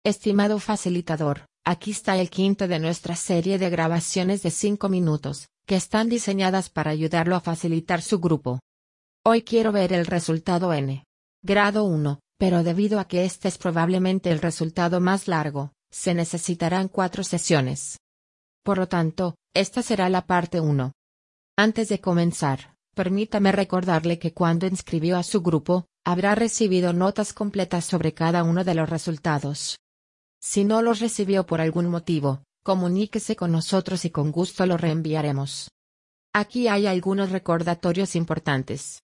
Estimado facilitador, aquí está el quinto de nuestra serie de grabaciones de 5 minutos, que están diseñadas para ayudarlo a facilitar su grupo. Hoy quiero ver el resultado N. Grado 1, pero debido a que este es probablemente el resultado más largo, se necesitarán 4 sesiones. Por lo tanto, esta será la parte 1. Antes de comenzar, permítame recordarle que cuando inscribió a su grupo, habrá recibido notas completas sobre cada uno de los resultados. Si no los recibió por algún motivo, comuníquese con nosotros y con gusto lo reenviaremos. Aquí hay algunos recordatorios importantes.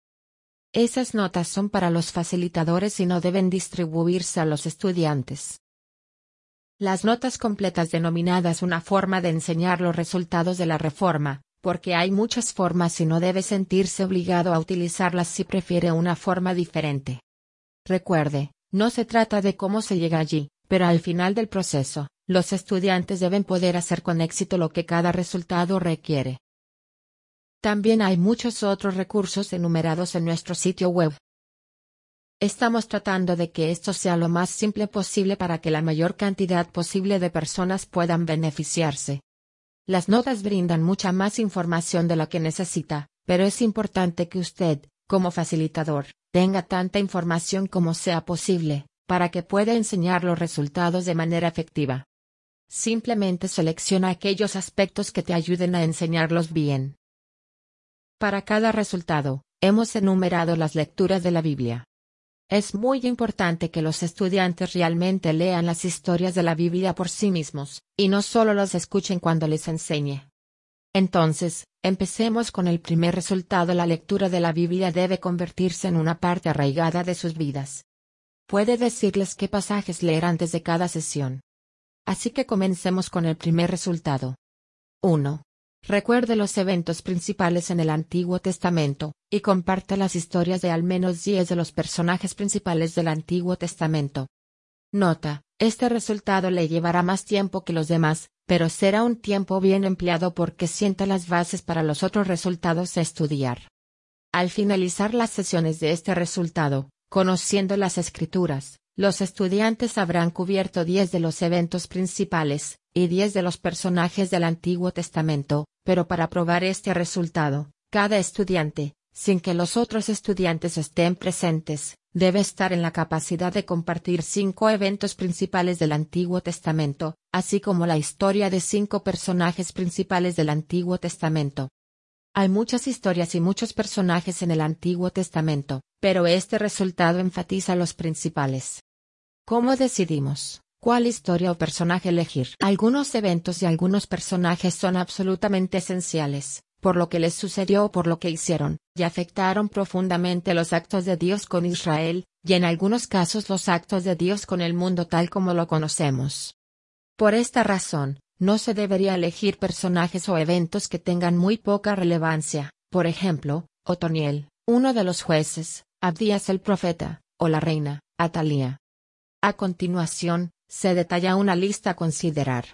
Esas notas son para los facilitadores y no deben distribuirse a los estudiantes. Las notas completas denominadas una forma de enseñar los resultados de la reforma, porque hay muchas formas y no debe sentirse obligado a utilizarlas si prefiere una forma diferente. Recuerde, no se trata de cómo se llega allí, pero al final del proceso, los estudiantes deben poder hacer con éxito lo que cada resultado requiere. También hay muchos otros recursos enumerados en nuestro sitio web. Estamos tratando de que esto sea lo más simple posible para que la mayor cantidad posible de personas puedan beneficiarse. Las notas brindan mucha más información de la que necesita, pero es importante que usted, como facilitador, tenga tanta información como sea posible, para que pueda enseñar los resultados de manera efectiva. Simplemente selecciona aquellos aspectos que te ayuden a enseñarlos bien. Para cada resultado, hemos enumerado las lecturas de la Biblia. Es muy importante que los estudiantes realmente lean las historias de la Biblia por sí mismos, y no solo las escuchen cuando les enseñe. Entonces, empecemos con el primer resultado. La lectura de la Biblia debe convertirse en una parte arraigada de sus vidas. Puede decirles qué pasajes leer antes de cada sesión. Así que comencemos con el primer resultado. 1. Recuerde los eventos principales en el Antiguo Testamento, y comparte las historias de al menos 10 de los personajes principales del Antiguo Testamento. Nota, este resultado le llevará más tiempo que los demás, pero será un tiempo bien empleado porque sienta las bases para los otros resultados a estudiar. Al finalizar las sesiones de este resultado, conociendo las Escrituras, los estudiantes habrán cubierto 10 de los eventos principales, y 10 de los personajes del Antiguo Testamento, pero para probar este resultado, cada estudiante, sin que los otros estudiantes estén presentes, debe estar en la capacidad de compartir 5 eventos principales del Antiguo Testamento, así como la historia de 5 personajes principales del Antiguo Testamento. Hay muchas historias y muchos personajes en el Antiguo Testamento, pero este resultado enfatiza los principales. ¿Cómo decidimos cuál historia o personaje elegir? Algunos eventos y algunos personajes son absolutamente esenciales, por lo que les sucedió o por lo que hicieron, y afectaron profundamente los actos de Dios con Israel, y en algunos casos los actos de Dios con el mundo tal como lo conocemos. Por esta razón, no se debería elegir personajes o eventos que tengan muy poca relevancia, por ejemplo, Otoniel, uno de los jueces, Abdías el profeta, o la reina, Atalía. A continuación, se detalla una lista a considerar.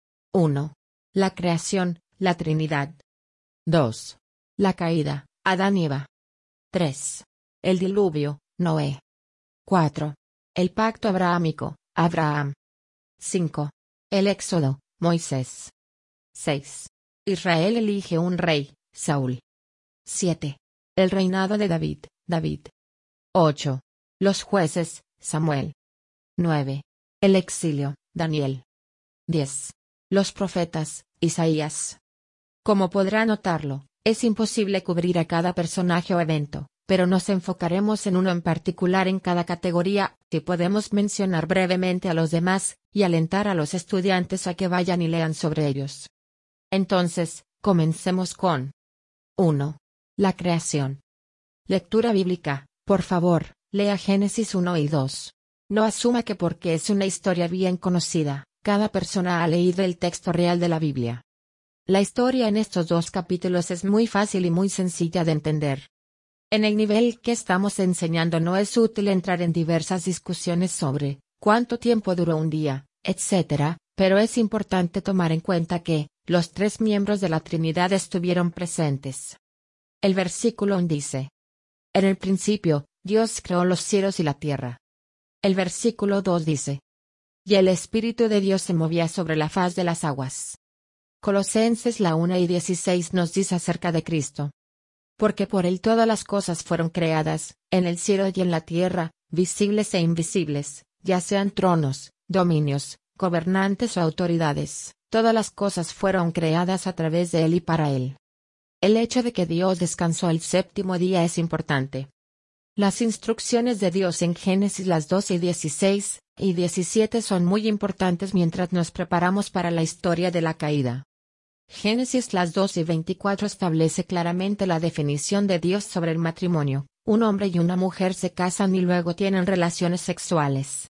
1. La creación, la Trinidad. 2. La caída, Adán y Eva. 3. El diluvio, Noé. 4. El pacto abrahámico, Abraham. 5. El éxodo, Moisés. 6. Israel elige un rey, Saúl. 7. El reinado de David, David. 8. Los jueces, Samuel. 9. El exilio, Daniel. 10. Los profetas, Isaías. Como podrá notarlo, es imposible cubrir a cada personaje o evento, pero nos enfocaremos en uno en particular en cada categoría, y podemos mencionar brevemente a los demás, y alentar a los estudiantes a que vayan y lean sobre ellos. Entonces, comencemos con 1. La creación. Lectura bíblica, por favor, lea Génesis 1 y 2. No asuma que porque es una historia bien conocida, cada persona ha leído el texto real de la Biblia. La historia en estos 2 capítulos es muy fácil y muy sencilla de entender. En el nivel que estamos enseñando no es útil entrar en diversas discusiones sobre cuánto tiempo duró un día, etc., pero es importante tomar en cuenta que los 3 miembros de la Trinidad estuvieron presentes. El versículo 1 dice: En el principio, Dios creó los cielos y la tierra. El versículo 2 dice: Y el Espíritu de Dios se movía sobre la faz de las aguas. Colosenses 1:16 nos dice acerca de Cristo. Porque por él todas las cosas fueron creadas, en el cielo y en la tierra, visibles e invisibles, ya sean tronos, dominios, gobernantes o autoridades, todas las cosas fueron creadas a través de él y para él. El hecho de que Dios descansó el séptimo día es importante. Las instrucciones de Dios en Génesis 2:16 y 17 son muy importantes mientras nos preparamos para la historia de la caída. Génesis 2:24 establece claramente la definición de Dios sobre el matrimonio: un hombre y una mujer se casan y luego tienen relaciones sexuales.